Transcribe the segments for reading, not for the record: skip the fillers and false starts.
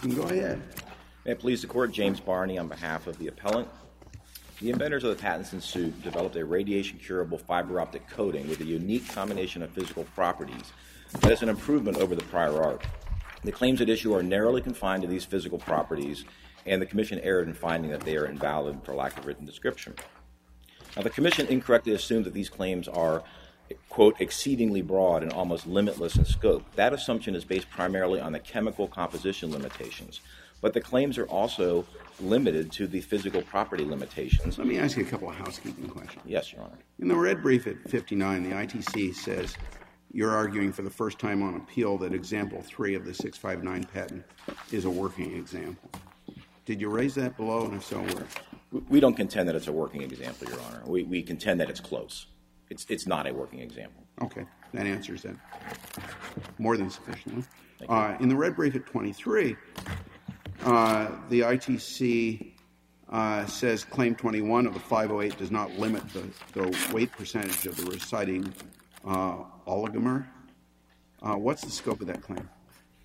housekeeping. Go ahead. May it please the Court, James Barney on behalf of the appellant. The inventors of the patents in suit developed a radiation-curable fiber optic coating with a unique combination of physical properties that is an improvement over the prior art. The claims at issue are narrowly confined to these physical properties, and the Commission erred in finding that they are invalid for lack of written description. Now, the Commission incorrectly assumed that these claims are, quote, exceedingly broad and almost limitless in scope. That assumption is based primarily on the chemical composition limitations, but the claims are also limited to the physical property limitations. Let me ask you a couple of housekeeping questions. Yes, Your Honor. In the red brief at 59, the ITC says you're arguing for the first time on appeal that example 3 of the 659 patent is a working example. Did you raise that below, and if so, where? We don't contend that it's a working example, Your Honor. We contend that it's close. It's not a working example. Okay, that answers that more than sufficiently. Thank you. In the red brief at 23, the ITC says Claim 21 of the 508 does not limit the weight percentage of the reciting oligomer. What's the scope of that claim?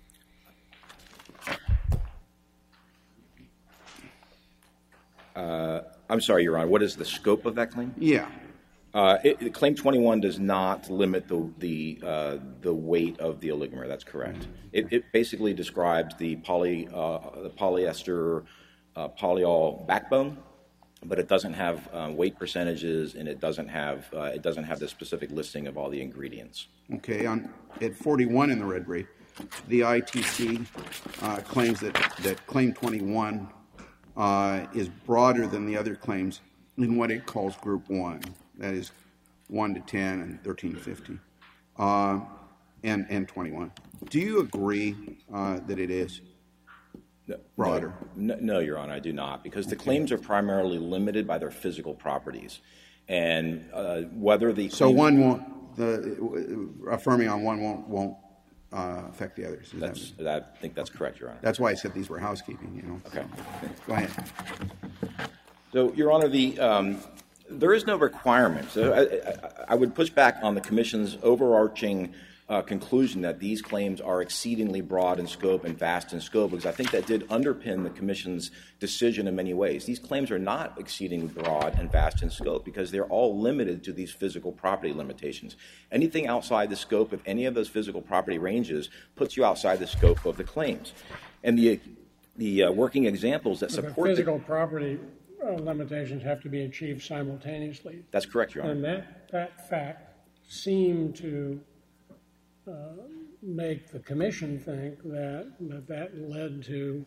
I'm sorry, Your Honor. What is the scope of that claim? Yeah. Claim 21 does not limit the weight of the oligomer. That's correct. It basically describes the polyester polyol backbone, but it doesn't have weight percentages, and it doesn't have the specific listing of all the ingredients. Okay. At 41 in the red brief, the ITC claims that Claim 21 is broader than the other claims in what it calls Group 1. That is 1 to 10 and 13 to 15, and 21. Do you agree that it is broader? No, Your Honor, I do not, because the claims are primarily limited by their physical properties, and whether the so one won't affirming on one won't affect the others. I think that's correct, Your Honor. That's why I said these were housekeeping. Okay. Go ahead. So, Your Honor, there is no requirement. So I would push back on the Commission's overarching conclusion that these claims are exceedingly broad in scope and vast in scope, because I think that did underpin the Commission's decision in many ways. These claims are not exceedingly broad and vast in scope because they're all limited to these physical property limitations. Anything outside the scope of any of those physical property ranges puts you outside the scope of the claims. And the working examples that support the physical property limitations have to be achieved simultaneously. That's correct, Your Honor. And that fact seemed to make the Commission think that led to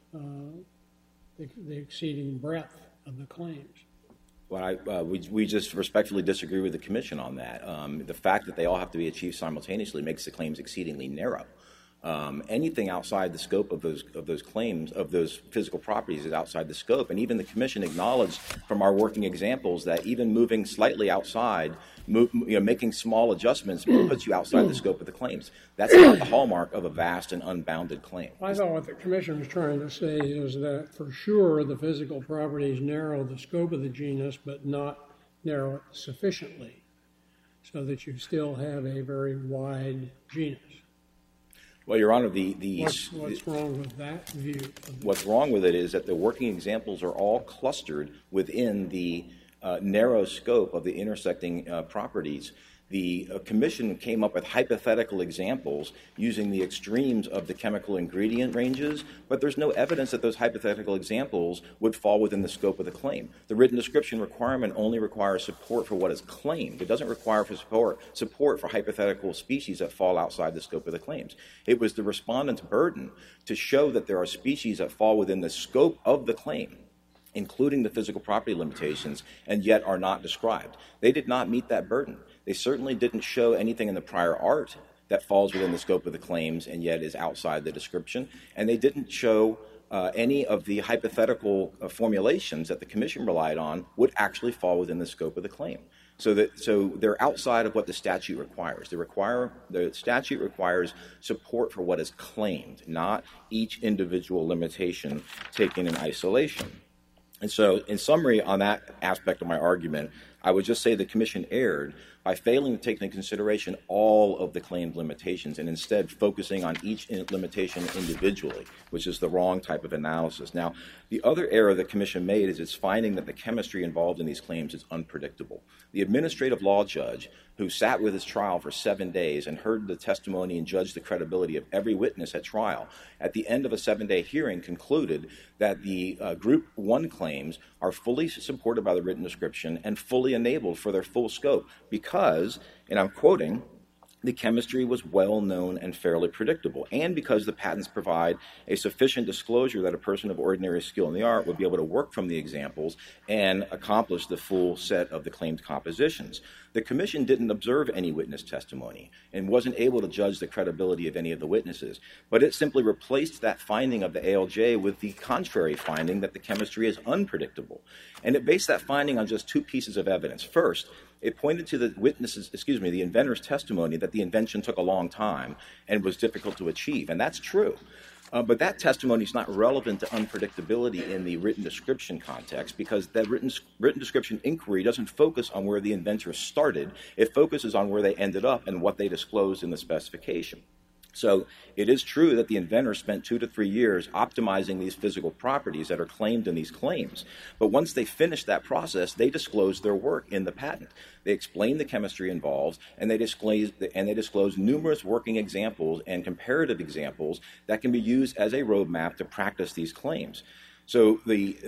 the exceeding breadth of the claims. Well, we just respectfully disagree with the Commission on that. The fact that they all have to be achieved simultaneously makes the claims exceedingly narrow. Anything outside the scope of those claims, of those physical properties, is outside the scope. And even the Commission acknowledged from our working examples that even moving slightly outside, making small adjustments puts you outside the scope of the claims. That's not the hallmark of a vast and unbounded claim. I thought what the Commission was trying to say is that for sure the physical properties narrow the scope of the genus, but not narrow it sufficiently, so that you still have a very wide genus. Well, Your Honor, what's wrong with that view? What's wrong with it is that the working examples are all clustered within the narrow scope of the intersecting properties. The Commission came up with hypothetical examples using the extremes of the chemical ingredient ranges, but there's no evidence that those hypothetical examples would fall within the scope of the claim. The written description requirement only requires support for what is claimed. It doesn't require support for hypothetical species that fall outside the scope of the claims. It was the respondent's burden to show that there are species that fall within the scope of the claim, including the physical property limitations, and yet are not described. They did not meet that burden. They certainly didn't show anything in the prior art that falls within the scope of the claims and yet is outside the description, and they didn't show any of the hypothetical formulations that the Commission relied on would actually fall within the scope of the claim. So they're outside of what the statute requires. The statute requires support for what is claimed, not each individual limitation taken in isolation. And so, in summary, on that aspect of my argument, I would just say the Commission erred by failing to take into consideration all of the claimed limitations and instead focusing on each limitation individually, which is the wrong type of analysis. Now, the other error the Commission made is its finding that the chemistry involved in these claims is unpredictable. The administrative law judge, who sat with his trial for 7 days and heard the testimony and judged the credibility of every witness at trial, at the end of a 7-day hearing concluded that the Group 1 claims are fully supported by the written description and fully enabled for their full scope because, and I'm quoting, the chemistry was well known and fairly predictable, and because the patents provide a sufficient disclosure that a person of ordinary skill in the art would be able to work from the examples and accomplish the full set of the claimed compositions. The Commission didn't observe any witness testimony and wasn't able to judge the credibility of any of the witnesses, but it simply replaced that finding of the ALJ with the contrary finding that the chemistry is unpredictable. And it based that finding on just two pieces of evidence. First, it pointed to the inventor's testimony that the invention took a long time and was difficult to achieve, and that's true. But that testimony is not relevant to unpredictability in the written description context because that written description inquiry doesn't focus on where the inventor started. It focuses on where they ended up and what they disclosed in the specification. So it is true that the inventor spent 2 to 3 years optimizing these physical properties that are claimed in these claims. But once they finished that process, they disclosed their work in the patent. They explained the chemistry involved, and they disclosed numerous working examples and comparative examples that can be used as a roadmap to practice these claims. So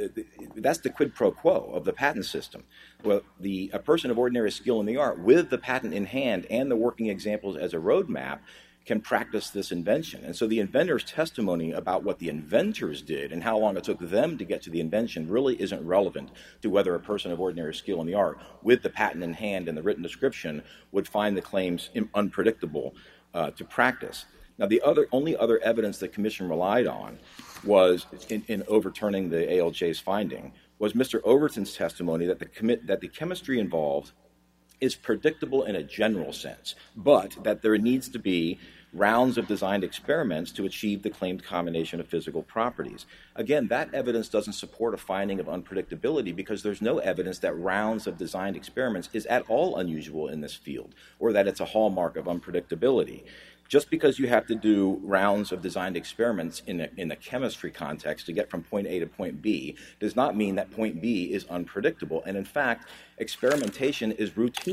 that's the quid pro quo of the patent system. Well, a person of ordinary skill in the art with the patent in hand and the working examples as a roadmap can practice this invention. And so the inventor's testimony about what the inventors did and how long it took them to get to the invention really isn't relevant to whether a person of ordinary skill in the art with the patent in hand and the written description would find the claims unpredictable to practice. Now, the only other evidence the Commission relied on was in overturning the ALJ's finding was Mr. Overton's testimony that the chemistry involved is predictable in a general sense, but that there needs to be rounds of designed experiments to achieve the claimed combination of physical properties. Again, that evidence doesn't support a finding of unpredictability because there's no evidence that rounds of designed experiments is at all unusual in this field or that it's a hallmark of unpredictability. Just because you have to do rounds of designed experiments in a chemistry context to get from point A to point B does not mean that point B is unpredictable. And in fact, experimentation is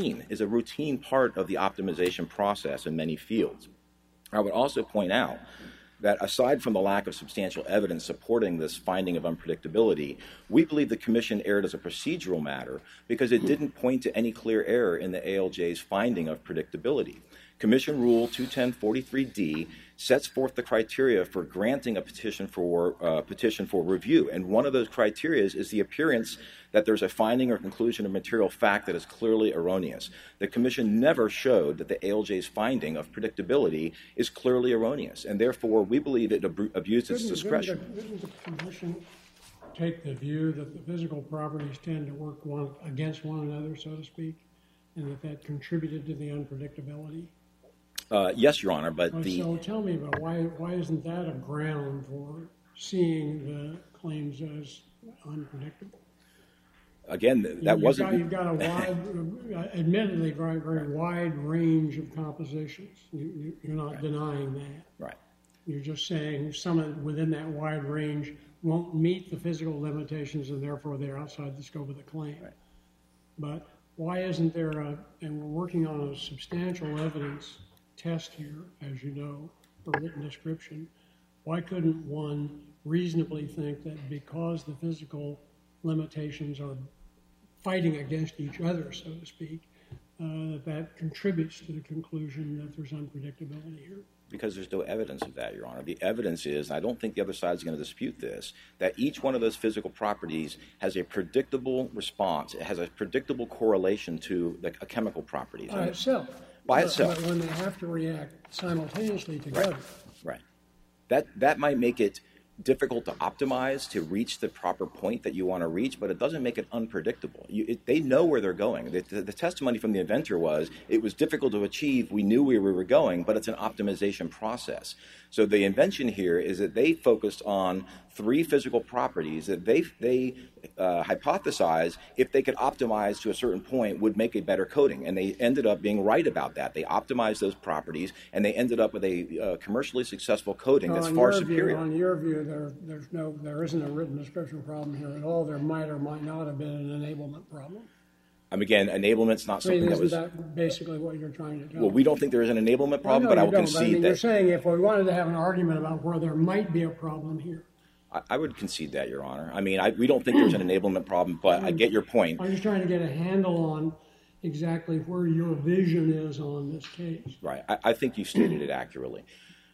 a routine part of the optimization process in many fields. I would also point out that aside from the lack of substantial evidence supporting this finding of unpredictability, we believe the Commission erred as a procedural matter because it didn't point to any clear error in the ALJ's finding of predictability. Commission Rule 21043D sets forth the criteria for granting a petition for review, and one of those criteria is the appearance that there's a finding or conclusion of material fact that is clearly erroneous. The Commission never showed that the ALJ's finding of predictability is clearly erroneous, and therefore we believe it abused its discretion. Didn't the Commission take the view that the physical properties tend to work against one another, so to speak, and that contributed to the unpredictability? Yes, Your Honor, but So tell me about why isn't that a ground for seeing the claims as unpredictable? Again, that wasn't... You've got a wide, admittedly very, very wide range of compositions. You're not denying that. Right. You're just saying some within that wide range won't meet the physical limitations and therefore they're outside the scope of the claim. Right. But why isn't there and we're working on a substantial evidence test here, as you know, for written description, why couldn't one reasonably think that because the physical limitations are fighting against each other, so to speak, that contributes to the conclusion that there's unpredictability here? Because there's no evidence of that, Your Honor. The evidence is, and I don't think the other side is going to dispute this, that each one of those physical properties has a predictable response. It has a predictable correlation to a chemical properties. By itself. But when they have to react simultaneously together. Right. That might make it difficult to optimize to reach the proper point that you want to reach, but it doesn't make it unpredictable. They know where they're going. The testimony from the inventor was it was difficult to achieve. We knew where we were going, but it's an optimization process. So the invention here is that they focused on 3 physical properties that they hypothesized if they could optimize to a certain point would make a better coating, and they ended up being right about that. They optimized those properties, and they ended up with a commercially successful coating that's far superior. On your view, there isn't a written description problem here at all. There might or might not have been an enablement problem. Again, enablement's not something that was... Isn't that basically what you're trying to tell Well, we don't think there is an enablement problem, but I will concede that... You're saying if we wanted to have an argument about where there might be a problem here. I would concede that, Your Honor. I mean, we don't think there's an enablement problem, but I get your point. I'm just trying to get a handle on exactly where your vision is on this case. Right. I think you stated it accurately.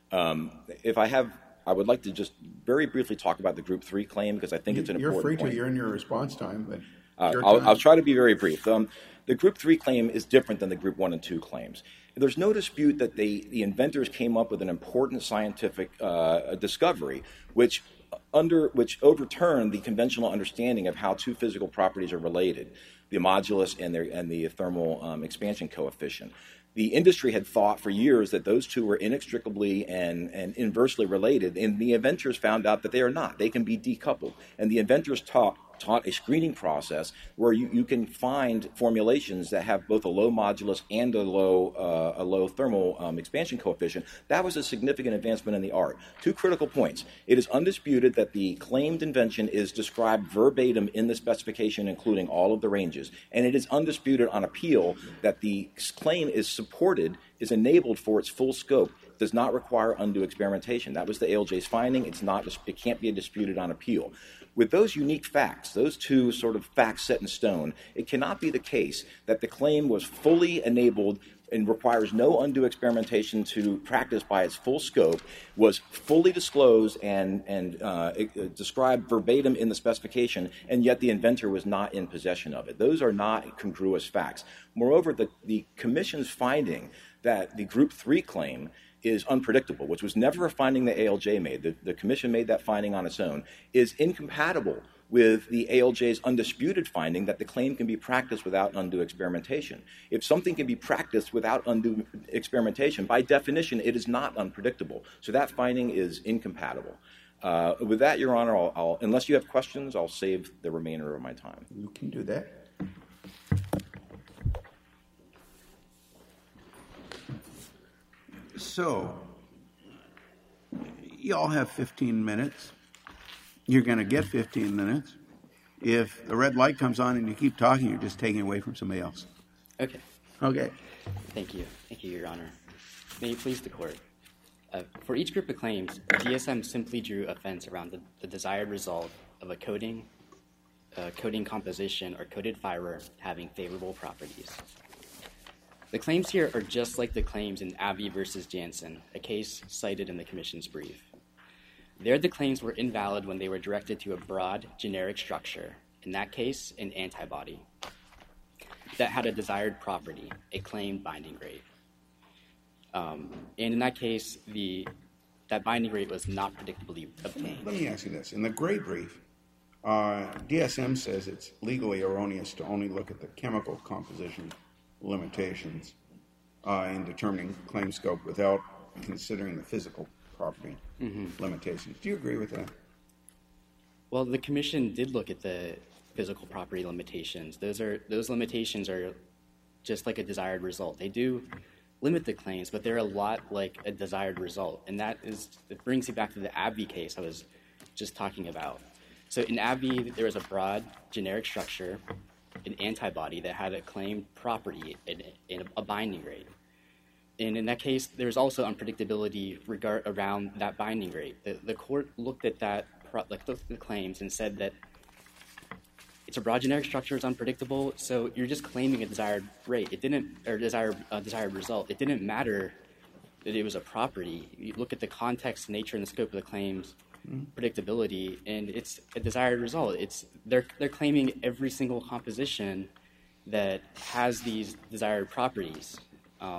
I would like to just very briefly talk about the Group 3 claim because I think it's an important point. You're free to. You're in your response time. But I'll try to be very brief. The Group 3 claim is different than the Group 1 and 2 claims. There's no dispute that the inventors came up with an important scientific discovery which overturned the conventional understanding of how 2 physical properties are related, the modulus and the thermal expansion coefficient. The industry had thought for years that those 2 were inextricably and inversely related, and the inventors found out that they are not. They can be decoupled. And the inventors taught a screening process where you can find formulations that have both a low modulus and a low thermal expansion coefficient. That was a significant advancement in the art. 2 critical points. It is undisputed that the claimed invention is described verbatim in the specification, including all of the ranges. And it is undisputed on appeal that the claim is enabled for its full scope, does not require undue experimentation. That was the ALJ's finding. It can't be disputed on appeal. With those unique facts, those 2 sort of facts set in stone, it cannot be the case that the claim was fully enabled and requires no undue experimentation to practice by its full scope, was fully disclosed and described verbatim in the specification, and yet the inventor was not in possession of it. Those are not congruous facts. Moreover, the Commission's finding that the Group 3 claim is unpredictable, which was never a finding the ALJ made. The Commission made that finding on its own, is incompatible with the ALJ's undisputed finding that the claim can be practiced without undue experimentation. If something can be practiced without undue experimentation, by definition, it is not unpredictable. So that finding is incompatible. With that, Your Honor, unless you have questions, I'll save the remainder of my time. You can do that. So, you all have 15 minutes. You're going to get 15 minutes. If the red light comes on and you keep talking, you're just taking away from somebody else. Okay. Okay. Thank you. Thank you, Your Honor. May it please the Court. For each group of claims, DSM simply drew a fence around the desired result of a coating composition or coated fiber having favorable properties. The claims here are just like the claims in Abbey versus Janssen, a case cited in the Commission's brief. There, the claims were invalid when they were directed to a broad, generic structure, in that case, an antibody, that had a desired property, a claimed binding rate. And in that case, that binding rate was not predictably obtained. Let me ask you this. In the gray brief, DSM says it's legally erroneous to only look at the chemical composition limitations in determining claim scope without considering the physical property limitations. Do you agree with that? Well, the Commission did look at the physical property limitations. Those limitations are just like a desired result. They do limit the claims, but they're a lot like a desired result. And it brings you back to the Abbey case I was just talking about. So in Abbey, there was a broad, generic structure, an antibody that had a claimed property in a binding rate. And in that case, there's also unpredictability around that binding rate. The court looked at the claims and said that it's a broad generic structure, it's unpredictable, so you're just claiming a desired rate. Desired result. It didn't matter that it was a property. You look at the context, nature, and the scope of the claims, predictability, and it's a desired result. They're claiming every single composition that has these desired properties.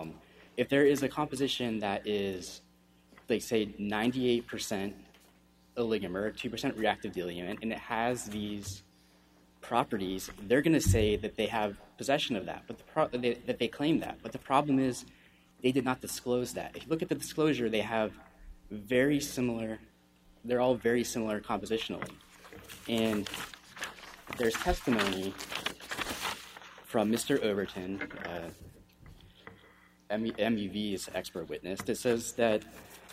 If there is a composition that is, like, say, 98% oligomer, 2% reactive diluent, and it has these properties, they're going to say that they have possession of that, but that they claim that. But the problem is they did not disclose that. If you look at the disclosure, they have very similar, they're all very similar compositionally. And there's testimony from Mr. Overton, MUV's expert witness, that says that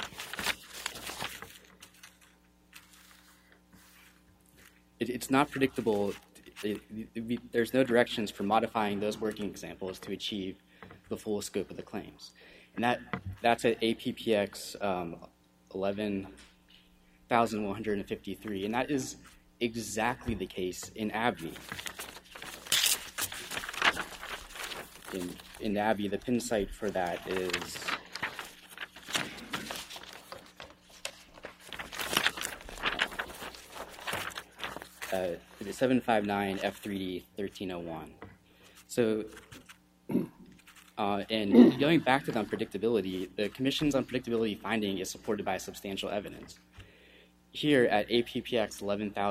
it's not predictable. There's no directions for modifying those working examples to achieve the full scope of the claims. And that's at APPX 11,153, and that is exactly the case in AbbVie. In AbbVie, the pin site for that is 759 F3D 1301. So, and going back to the unpredictability, the Commission's unpredictability finding is supported by substantial evidence. Here at APPX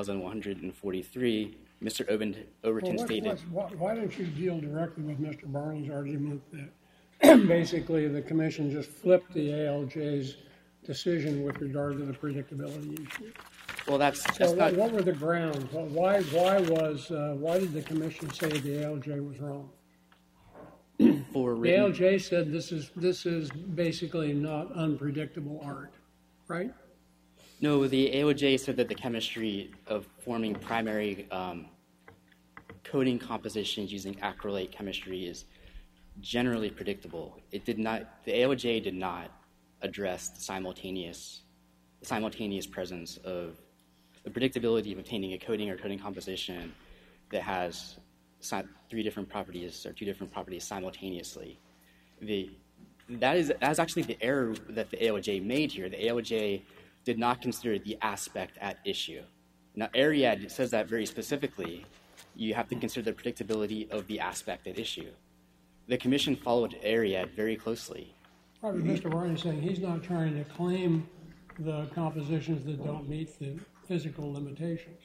11,143, Mr. Overton stated... Why don't you deal directly with Mr. Barney's argument that basically the Commission just flipped the ALJ's decision with regard to the predictability issue? Well, that's not... What were the grounds? Why did the Commission say the ALJ was wrong? The ALJ said this is basically not unpredictable art, right? No, the ALJ said that the chemistry of forming primary coating compositions using acrylate chemistry is generally predictable. It did not. The ALJ did not address the simultaneous presence of the predictability of obtaining a coating or coating composition that has three different properties or two different properties simultaneously. That is actually the error that the ALJ made here. The ALJ did not consider the aspect at issue. Now, Ariad says that very specifically. You have to consider the predictability of the aspect at issue. The Commission followed Ariad very closely. Probably Mr. Barney is saying he's not trying to claim the compositions that don't meet the physical limitations.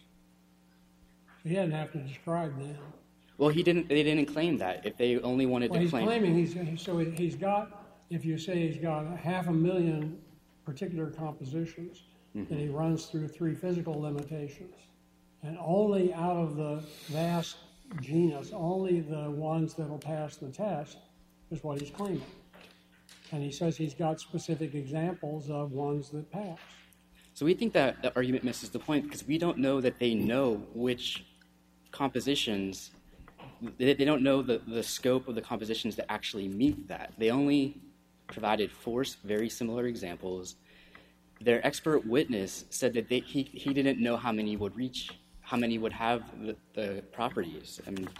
So he doesn't have to describe them. Well, they didn't claim that. If they only wanted to claim... He's claiming, he's got, if you say he's got 500,000 particular compositions, that he runs through three physical limitations. And only out of the vast genus, only the ones that will pass the test is what he's claiming. And he says he's got specific examples of ones that pass. So we think that the argument misses the point because we don't know that they know which compositions, they don't know the scope of the compositions that actually meet that. They only provided four very similar examples. Their expert witness said that he didn't know how many would reach, how many would have the properties. I mean,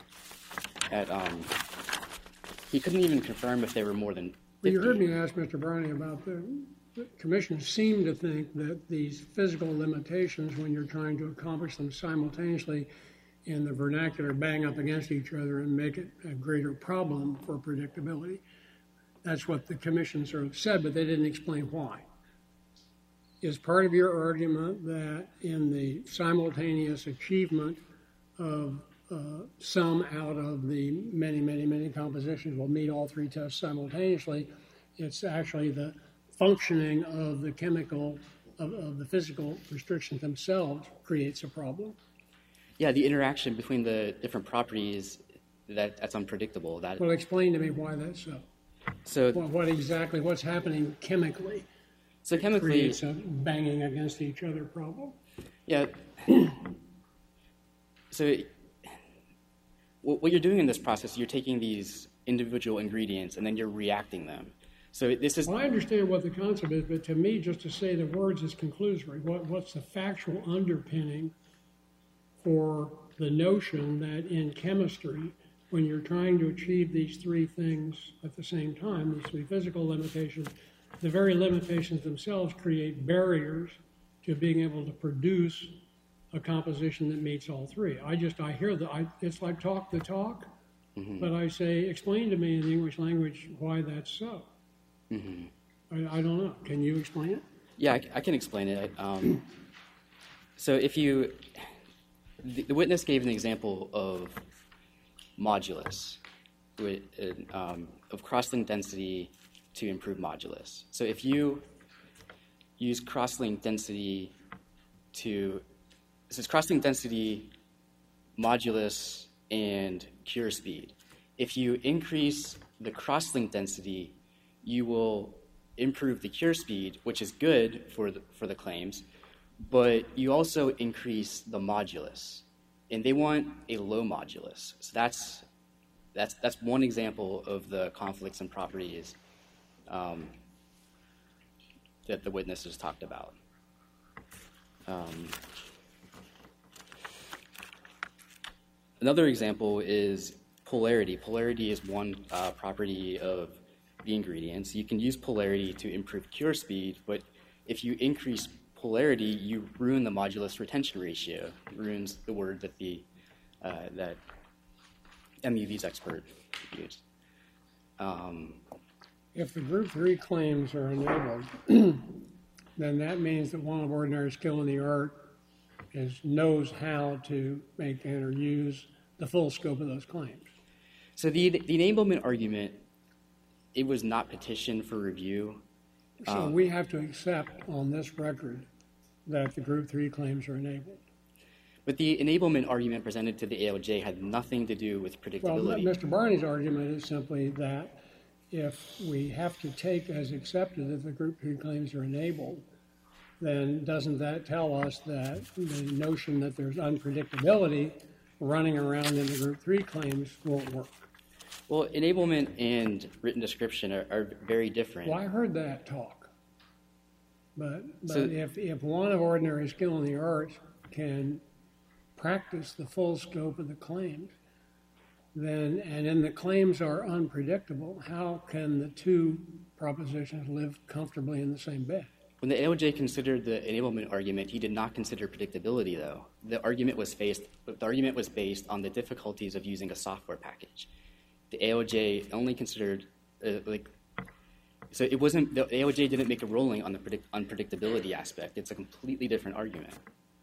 he couldn't even confirm if there were more than 50. Well, you heard me ask Mr. Barney about the Commission seemed to think that these physical limitations, when you're trying to accomplish them simultaneously in the vernacular, bang up against each other and make it a greater problem for predictability. That's what the Commission sort of said, but they didn't explain why. Is part of your argument that in the simultaneous achievement of some out of the many, many, many compositions will meet all three tests simultaneously, it's actually the functioning of the chemical, of the physical restrictions themselves creates a problem? Yeah, the interaction between the different properties, that's unpredictable. Well, explain to me why that's so. So what's happening chemically? So chemically, creates a banging against each other problem. Yeah. So what you're doing in this process, you're taking these individual ingredients and then you're reacting them. So this is... Well, I understand what the concept is, but to me, just to say the words is conclusory. What's the factual underpinning for the notion that in chemistry, when you're trying to achieve these three things at the same time, these three physical limitations, the very limitations themselves create barriers to being able to produce a composition that meets all three. I hear it's like talk the talk, but I say, explain to me in the English language why that's so. I don't know. Can you explain it? Yeah, I can explain it. So if you, the witness gave an example of modulus, of cross-link density to improve modulus. So if you use cross-link density this is cross-link density, modulus, and cure speed. If you increase the cross-link density, you will improve the cure speed, which is good for the claims, but you also increase the modulus, and they want a low modulus. So that's one example of the conflicts and properties that the witnesses talked about. Another example is polarity. Polarity is one property of the ingredients. You can use polarity to improve cure speed, but if you increase polarity, you ruin the modulus retention ratio. It ruins the word that that MUV's expert used. If the Group 3 claims are enabled, then that means that one of ordinary skill in the art knows how to make and or use the full scope of those claims. So the enablement argument, it was not petitioned for review. So we have to accept on this record that the Group 3 claims are enabled. But the enablement argument presented to the ALJ had nothing to do with predictability. Well, Mr. Barney's argument is simply that if we have to take as accepted that the Group 3 claims are enabled, then doesn't that tell us that the notion that there's unpredictability running around in the Group 3 claims won't work? Well, enablement and written description are very different. Well, I heard that talk. But so, if one of ordinary skill in the arts can practice the full scope of the claims, then, and then the claims are unpredictable, how can the two propositions live comfortably in the same bed? When the ALJ considered the enablement argument, he did not consider predictability, though. The argument was based on the difficulties of using a software package. The ALJ only considered, so it wasn't, the ALJ didn't make a ruling on the unpredictability aspect. It's a completely different argument.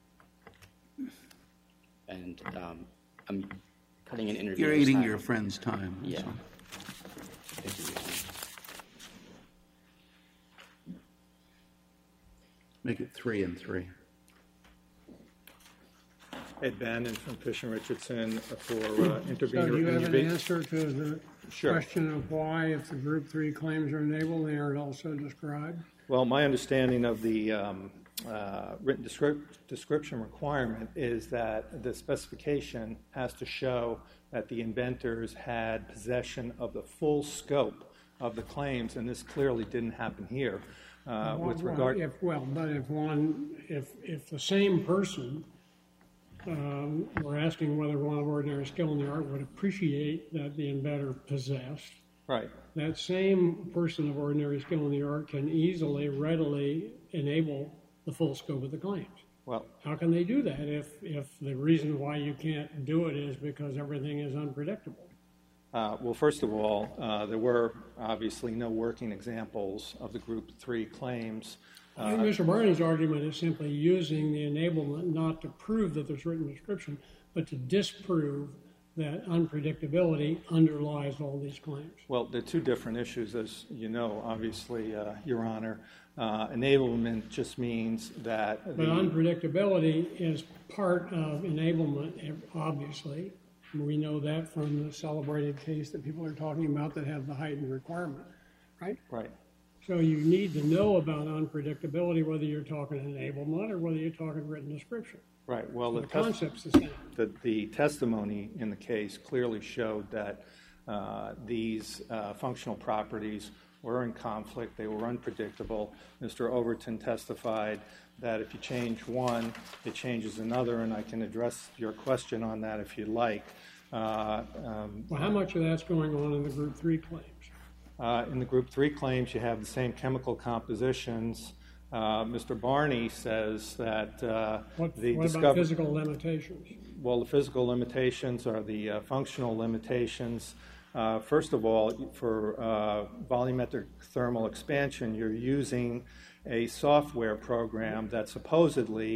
And I'm cutting an interview. You're eating your friend's time. Yeah. So. Thank you. Make it 3 and 3. Ed Bannon from Fish and Richardson for intervener. So do you have an answer to the Sure. question of why, if the Group 3 claims are enabled, they aren't also described? Well, my understanding of the written description requirement is that the specification has to show that the inventors had possession of the full scope of the claims, and this clearly didn't happen here. With regard, if the same person were asking whether one of ordinary skill in the art would appreciate that the inventor possessed, right? That same person of ordinary skill in the art can easily, readily enable the full scope of the claims. Well, how can they do that if the reason why you can't do it is because everything is unpredictable? Well, first of all, there were obviously no working examples of the Group 3 claims. I think Mr. Barney's argument is simply using the enablement not to prove that there's written description, but to disprove that unpredictability underlies all these claims. Well, they're two different issues, as you know, obviously, Your Honor. Enablement just means that... But unpredictability is part of enablement, obviously. We know that from the celebrated case that people are talking about that have the heightened requirement, right? Right. So you need to know about unpredictability, whether you're talking enablement or whether you're talking written description. Right. Well, so the concept's the same. The testimony in the case clearly showed that these functional properties were in conflict. They were unpredictable. Mr. Overton testified that if you change one, it changes another, and I can address your question on that if you'd like. Well, how much of that's going on in the Group 3 claims? In the Group 3 claims, you have the same chemical compositions. Mr. Barney says that what about physical limitations? Well, the physical limitations are the functional limitations. First of all, for volumetric thermal expansion, you're using a software program that supposedly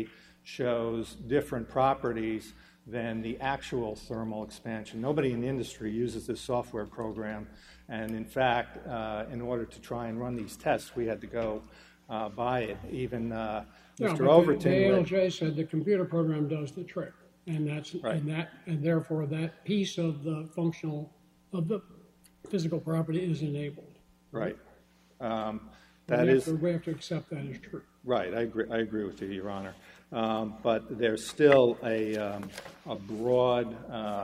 shows different properties than the actual thermal expansion. Nobody in the industry uses this software program, and in fact, in order to try and run these tests, we had to go buy it. Even Mr. Overton. The ALJ said the computer program does the trick, and that's right. and therefore that piece of the physical property is enabled. Right. We have to accept that as true. Right. I agree with you, Your Honor. But there's still a broad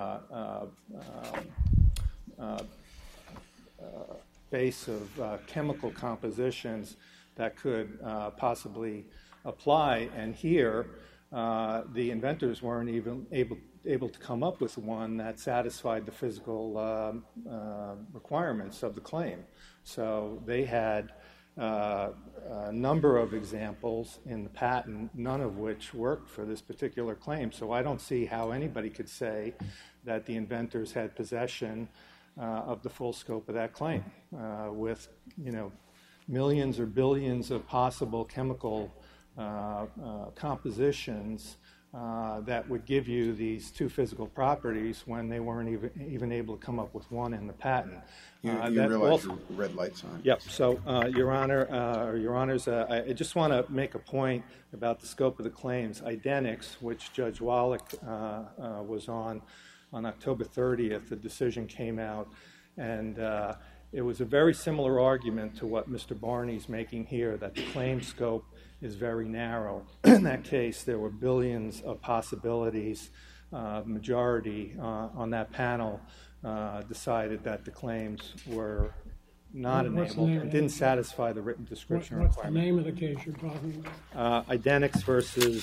base of chemical compositions that could possibly apply. And here, the inventors weren't even able to come up with one that satisfied the physical requirements of the claim. So they had a number of examples in the patent, none of which worked for this particular claim. So I don't see how anybody could say that the inventors had possession of the full scope of that claim with, millions or billions of possible chemical compositions that would give you these two physical properties when they weren't even able to come up with one in the patent. You realize your red light's on. Yep. So, Your Honor, or Your Honors, I just want to make a point about the scope of the claims. Idenix, which Judge Wallach was on October 30th, the decision came out, and it was a very similar argument to what Mr. Barney's making here, that the claim scope is very narrow. In that case, there were billions of possibilities. Majority on that panel decided that the claims were not enabled and didn't satisfy the written description What's requirement. the name of the case you're talking about? Idenix versus,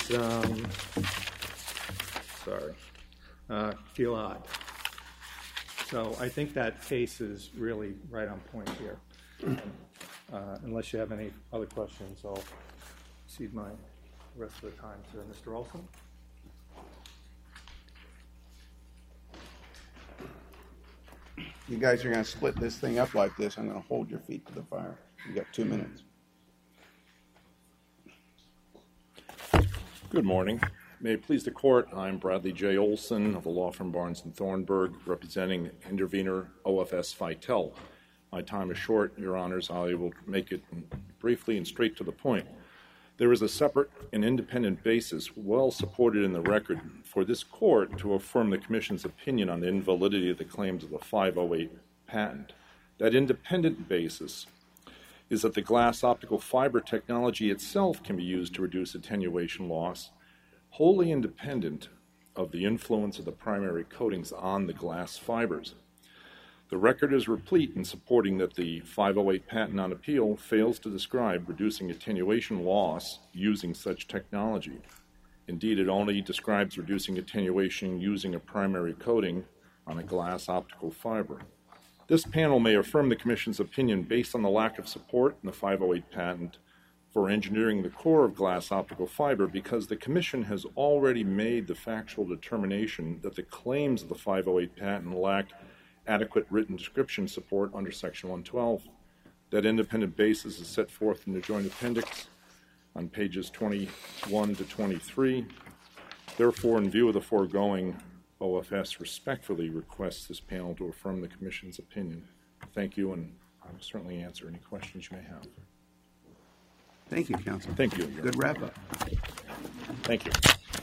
Gilad. So I think that case is really right on point here. Unless you have any other questions, I'll cede my rest of the time to Mr. Olson. You guys are going to split this thing up like this. I'm going to hold your feet to the fire. You got 2 minutes. Good morning. May it please the Court, I'm Bradley J. Olson of the law firm Barnes & Thornburg, representing intervener OFS Fitel. My time is short, Your Honors. I will make it briefly and straight to the point. There is a separate and independent basis, well supported in the record, for this Court to affirm the Commission's opinion on the invalidity of the claims of the 508 patent. That independent basis is that the glass optical fiber technology itself can be used to reduce attenuation loss, wholly independent of the influence of the primary coatings on the glass fibers. The record is replete in supporting that the 508 patent on appeal fails to describe reducing attenuation loss using such technology. Indeed, it only describes reducing attenuation using a primary coating on a glass optical fiber. This panel may affirm the Commission's opinion based on the lack of support in the 508 patent for engineering the core of glass optical fiber, because the Commission has already made the factual determination that the claims of the 508 patent lack adequate written description support under Section 112. That independent basis is set forth in the Joint Appendix on pages 21 to 23. Therefore, in view of the foregoing, OFS respectfully requests this panel to affirm the Commission's opinion. Thank you, and I will certainly answer any questions you may have. Thank you, Counsel. Thank you. Good wrap-up. Thank you.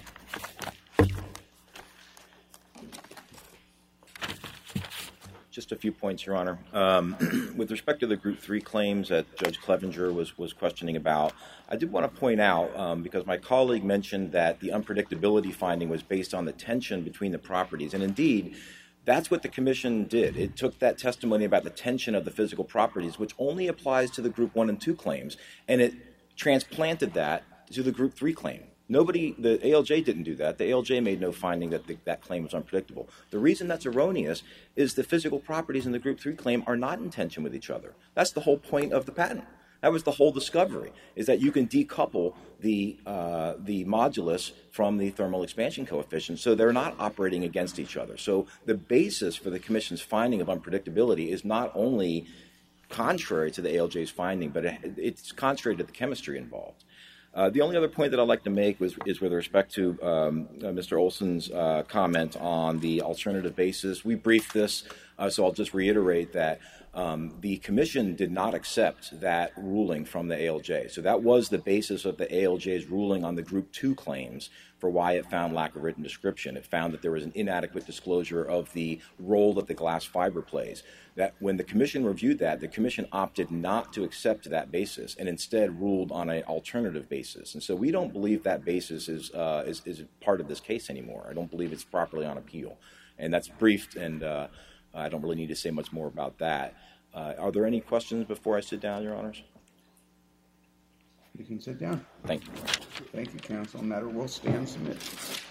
Just a few points, Your Honor. With respect to the Group 3 claims that Judge Clevenger was questioning about, I did want to point out, because my colleague mentioned that the unpredictability finding was based on the tension between the properties. And indeed, that's what the Commission did. It took that testimony about the tension of the physical properties, which only applies to the Group 1 and 2 claims, and it transplanted that to the Group 3 claim. The ALJ didn't do that. The ALJ made no finding that that claim was unpredictable. The reason that's erroneous is the physical properties in the Group 3 claim are not in tension with each other. That's the whole point of the patent. That was the whole discovery, is that you can decouple the modulus from the thermal expansion coefficient, so they're not operating against each other. So the basis for the Commission's finding of unpredictability is not only contrary to the ALJ's finding, but it's contrary to the chemistry involved. The only other point that I'd like to make is with respect to Mr. Olson's comment on the alternative basis. We briefed this, so I'll just reiterate that the Commission did not accept that ruling from the ALJ. So that was the basis of the ALJ's ruling on the Group 2 claims for why it found lack of written description. It found that there was an inadequate disclosure of the role that the glass fiber plays. That when the Commission reviewed that, the Commission opted not to accept that basis and instead ruled on an alternative basis. And so we don't believe that basis is part of this case anymore. I don't believe it's properly on appeal. And that's briefed, and I don't really need to say much more about that. Are there any questions before I sit down, Your Honors? You can sit down. Thank you. Thank you, counsel. The matter will stand submitted.